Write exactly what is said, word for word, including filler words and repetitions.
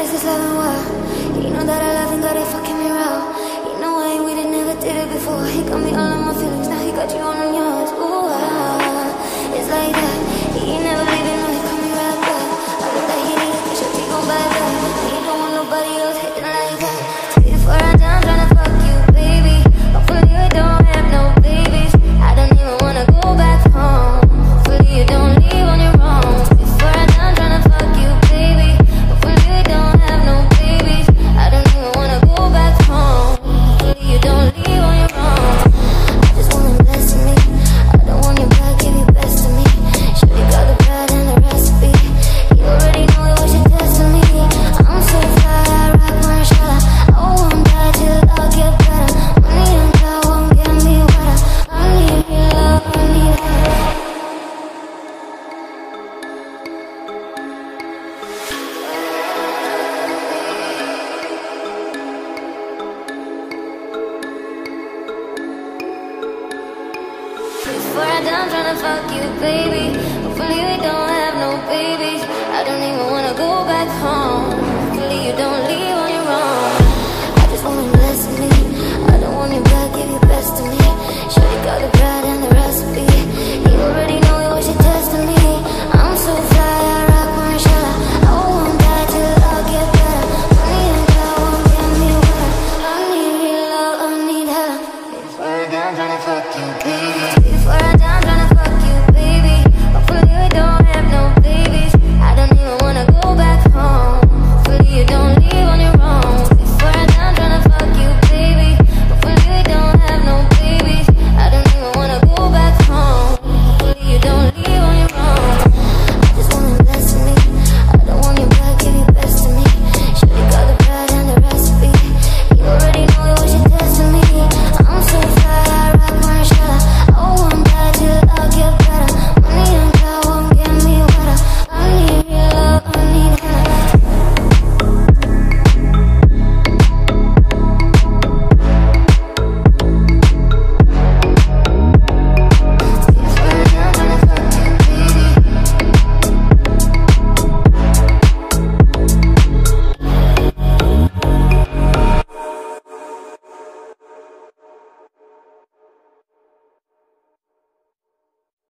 is this loving wild? You know that I love him, got it fucking me raw. You know I ain't with it, never did it before. He got me all in my feelings, now he got you all on yours. Ooh, ah, it's like that. He ain't never leaving, no, he coming right back. I know that he need it, cause your gon' buy back. He don't want nobody else hitting like that. Before I'm down, tryna fuck you, baby. Hopefully we don't have no babies. I don't even wanna go back home. Hopefully you don't leave on your own. Before I'm down, tryna fuck you, baby. Hopefully we don't have no babies. I don't even wanna go back home. Hopefully you don't leave on your own. I just want him best to me. I don't want your back, give your best to me. Shorty got the bread and the recipe. You already know it was your destiny. I'm so fly, I rock my shot. I won't die till I get better. Money and God won't get me wetter. I need your love, I need her. Before I'm done tryna fuck you, baby. Hopefully we don't have no babies. I don't even wanna go back home.